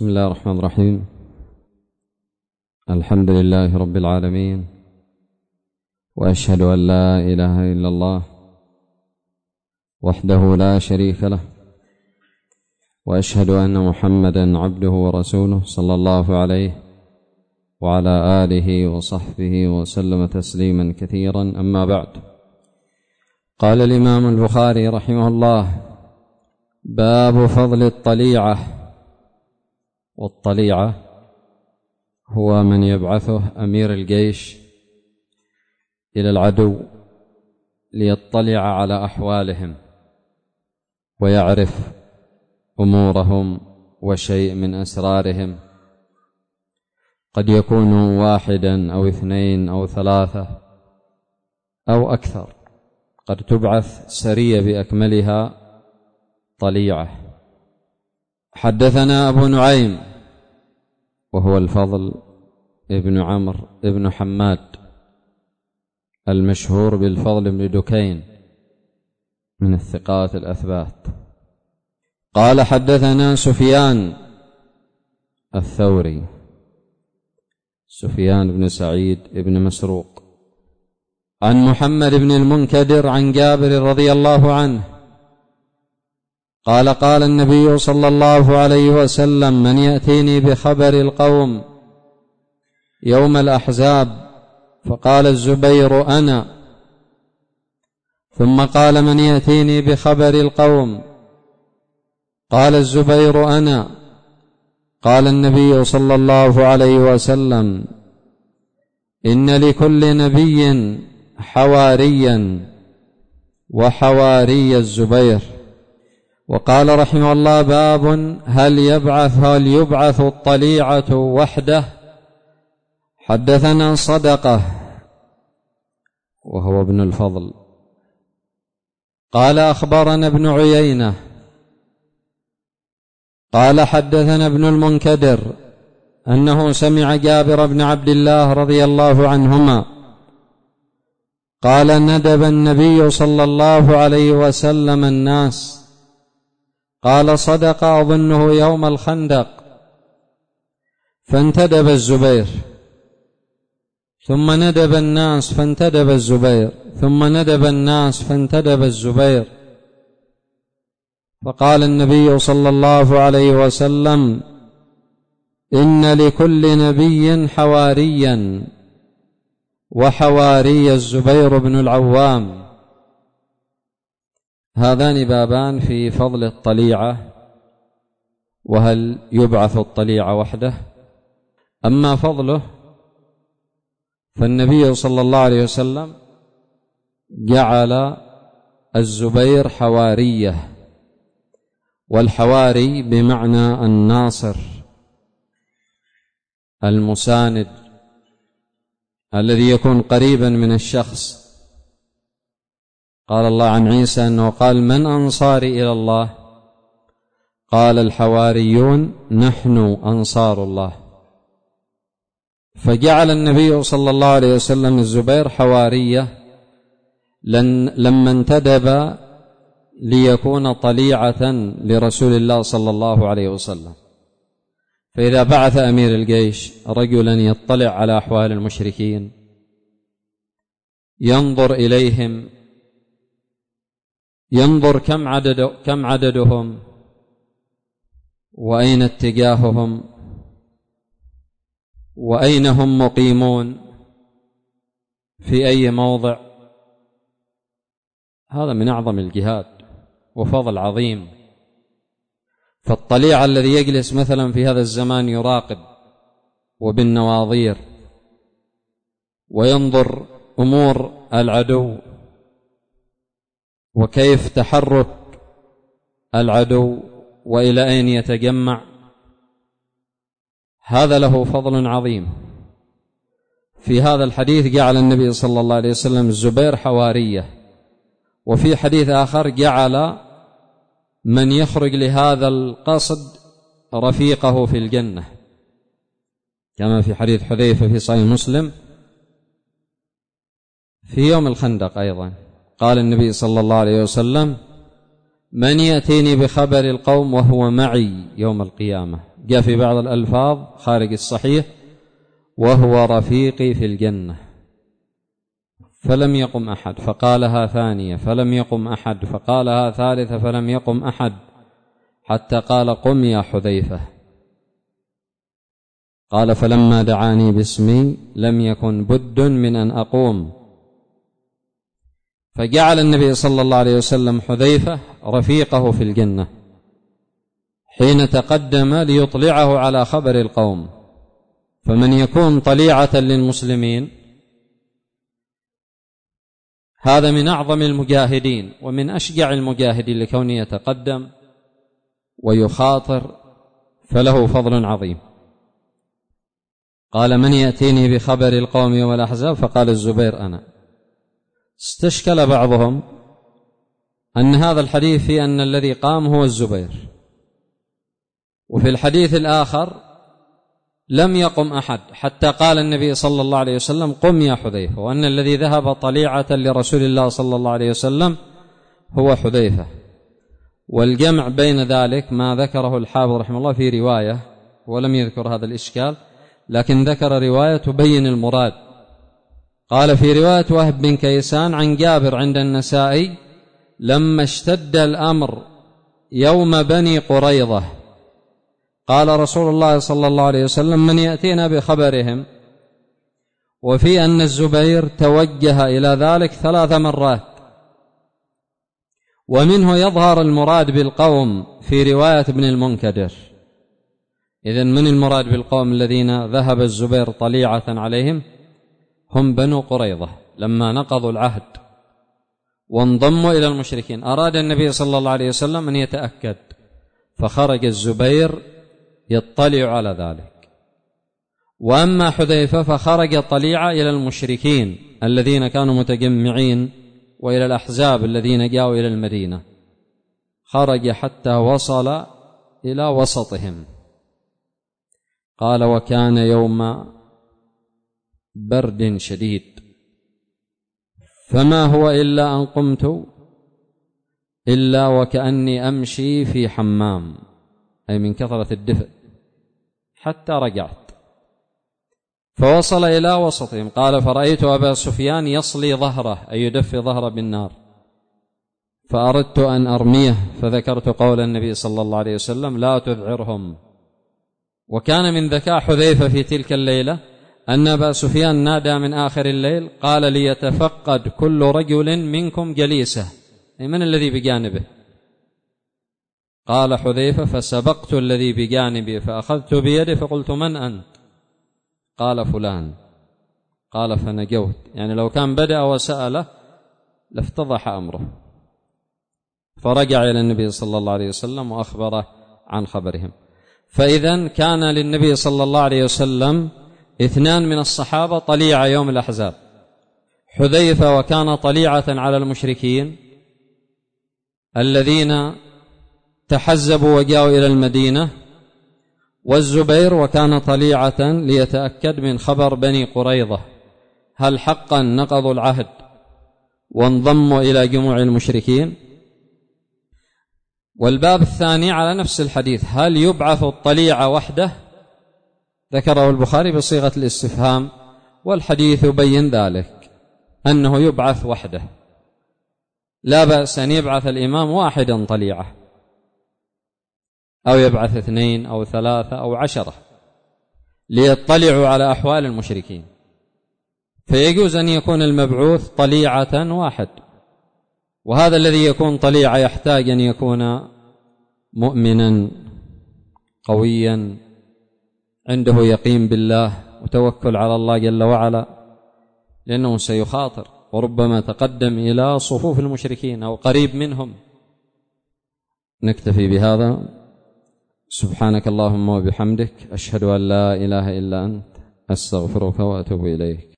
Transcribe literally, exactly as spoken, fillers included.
بسم الله الرحمن الرحيم. الحمد لله رب العالمين، وأشهد أن لا إله إلا الله وحده لا شريك له، وأشهد أن محمدا عبده ورسوله صلى الله عليه وعلى آله وصحبه وسلم تسليما كثيرا. أما بعد، قال الإمام البخاري رحمه الله: باب فضل الطليعة. والطليعة هو من يبعثه أمير الجيش إلى العدو ليطلع على أحوالهم ويعرف أمورهم وشيء من أسرارهم، قد يكون واحدا أو اثنين أو ثلاثة أو أكثر، قد تبعث سرية بأكملها طليعة. حدثنا أبو نعيم وهو الفضل ابن عمرو ابن حماد المشهور بالفضل بن دكين، من الثقات الأثبات. قال: حدثنا سفيان الثوري، سفيان بن سعيد بن مسروق، عن محمد بن المنكدر عن جابر رضي الله عنه قال: قال النبي صلى الله عليه وسلم: من يأتيني بخبر القوم يوم الأحزاب؟ فقال الزبير: أنا. ثم قال: من يأتيني بخبر القوم؟ قال الزبير: أنا. قال النبي صلى الله عليه وسلم: إن لكل نبي حواريا وحواري الزبير. وقال رحمه الله: باب هل يبعث هل يبعث الطليعة وحده؟ حدثنا صدقة وهو ابن الفضل قال: أخبرنا ابن عيينة قال: حدثنا ابن المنكدر أنه سمع جابر بن عبد الله رضي الله عنهما قال: ندب النبي صلى الله عليه وسلم الناس. قال: صدق أظنه يوم الخندق. فانتدب الزبير، ثم ندب الناس فانتدب الزبير، ثم ندب الناس فانتدب الزبير. فقال النبي صلى الله عليه وسلم: إن لكل نبي حواريا وحواري الزبير بن العوام. هذان بابان في فضل الطليعة، وهل يبعث الطليعة وحده؟ أما فضله فالنبي صلى الله عليه وسلم جعل الزبير حواريه، والحواري بمعنى الناصر المساند الذي يكون قريبا من الشخص. قال الله عن عيسى أنه قال: من أنصاري إلى الله؟ قال الحواريون: نحن أنصار الله. فجعل النبي صلى الله عليه وسلم الزبير حوارية لما انتدب ليكون طليعة لرسول الله صلى الله عليه وسلم. فإذا بعث أمير الجيش رجلا يطلع على أحوال المشركين، ينظر إليهم، ينظر كم عدد كم عددهم وأين اتجاههم وأين هم مقيمون في أي موضع، هذا من أعظم الجهاد وفضل عظيم. فالطليع الذي يجلس مثلا في هذا الزمان يراقب وبالنواظير وينظر أمور العدو وكيف تحرك العدو وإلى أين يتجمع، هذا له فضل عظيم. في هذا الحديث جعل النبي صلى الله عليه وسلم الزبير حوارية، وفي حديث آخر جعل من يخرج لهذا القصد رفيقه في الجنة، كما في حديث حذيفة في صحيح مسلم في يوم الخندق أيضا. قال النبي صلى الله عليه وسلم: من يأتيني بخبر القوم وهو معي يوم القيامة، جاء في بعض الألفاظ خارج الصحيح وهو رفيقي في الجنة، فلم يقم أحد، فقالها ثانية فلم يقم أحد، فقالها ثالثة فلم يقم أحد، حتى قال قم يا حذيفة. قال فلما دعاني باسمي لم يكن بد من أن أقوم، فجعل النبي صلى الله عليه وسلم حذيفة رفيقه في الجنة حين تقدم ليطلعه على خبر القوم. فمن يكون طليعة للمسلمين هذا من أعظم المجاهدين ومن أشجع المجاهدين لكونه يتقدم ويخاطر، فله فضل عظيم. قال من يأتيني بخبر القوم والأحزاب؟ فقال الزبير أنا. استشكل بعضهم أن هذا الحديث في أن الذي قام هو الزبير، وفي الحديث الآخر لم يقم أحد حتى قال النبي صلى الله عليه وسلم قم يا حذيفة، وأن الذي ذهب طليعة لرسول الله صلى الله عليه وسلم هو حذيفة. والجمع بين ذلك ما ذكره الحافظ رحمه الله في رواية، ولم يذكر هذا الإشكال، لكن ذكر رواية تبين المراد. قال في رواية وهب بن كيسان عن جابر عند النسائي لما اشتد الأمر يوم بني قريظة قال رسول الله صلى الله عليه وسلم من يأتينا بخبرهم، وفي أن الزبير توجه إلى ذلك ثلاث مرات. ومنه يظهر المراد بالقوم في رواية ابن المنكدر. إذن من المراد بالقوم الذين ذهب الزبير طليعة عليهم؟ هم بنو قريظة لما نقضوا العهد وانضموا إلى المشركين. أراد النبي صلى الله عليه وسلم أن يتأكد، فخرج الزبير يطلع على ذلك. وأما حذيفة فخرج طليعة إلى المشركين الذين كانوا متجمعين وإلى الأحزاب الذين جاءوا إلى المدينة، خرج حتى وصل إلى وسطهم. قال وكان يوم برد شديد فما هو إلا أن قمت إلا وكأني أمشي في حمام، أي من كثرة الدفء، حتى رجعت فوصل إلى وسطهم. قال فرأيت أبا سفيان يصلي ظهره، أي يدفي ظهره بالنار، فأردت أن أرميه، فذكرت قول النبي صلى الله عليه وسلم لا تذعرهم. وكان من ذكاء حذيفة في تلك الليلة أن أبا سفيان نادى من آخر الليل قال ليتفقد كل رجل منكم جليسه، أي من الذي بجانبه؟ قال حذيفة فسبقت الذي بجانبي فأخذت بيده فقلت من أنت؟ قال فلان. قال فنجوت، يعني لو كان بدأ وسأله لافتضح أمره. فرجع إلى النبي صلى الله عليه وسلم وأخبره عن خبرهم. فإذا كان للنبي صلى الله عليه وسلم اثنان من الصحابة طليعة يوم الأحزاب، حذيفة وكان طليعة على المشركين الذين تحزبوا وجاءوا إلى المدينة، والزبير وكان طليعة ليتأكد من خبر بني قريظة هل حقا نقضوا العهد وانضموا إلى جموع المشركين. والباب الثاني على نفس الحديث هل يبعث الطليعة وحده؟ ذكره البخاري بصيغة الاستفهام، والحديث يبين ذلك أنه يبعث وحده، لا بأس أن يبعث الإمام واحدا طليعة، أو يبعث اثنين أو ثلاثة أو عشرة ليطلعوا على أحوال المشركين، فيجوز أن يكون المبعوث طليعة واحد. وهذا الذي يكون طليعة يحتاج أن يكون مؤمنا قويا عنده يقين بالله وتوكل على الله جل وعلا، لأنه سيخاطر وربما تقدم إلى صفوف المشركين أو قريب منهم. نكتفي بهذا. سبحانك اللهم وبحمدك، أشهد أن لا إله إلا أنت، أستغفرك وأتوب إليك.